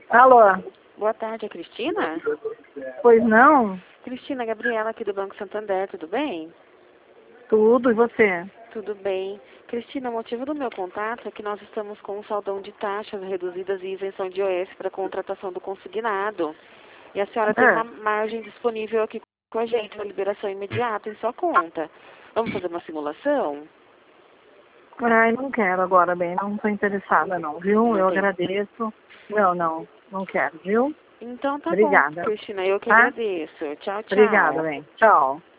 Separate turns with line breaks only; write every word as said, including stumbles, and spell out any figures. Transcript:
Alô?
Boa tarde, é Cristina?
Pois não?
Cristina, Gabriela aqui do Banco Santander, tudo bem?
Tudo, e você?
Tudo bem. Cristina, o motivo do meu contato é que nós estamos com um saldão de taxas reduzidas e isenção de I O S para contratação do consignado. E a senhora tem
É.
uma margem disponível aqui com a gente, uma liberação imediata em sua conta. Vamos fazer uma simulação?
Ai, não quero agora, bem, não estou interessada não, viu?
Não
Eu
tem.
agradeço. Não, não, não quero, viu?
Então tá bom,
Obrigada.
Cristina, eu que
Tá?
agradeço. Tchau, tchau.
Obrigada, bem. Tchau.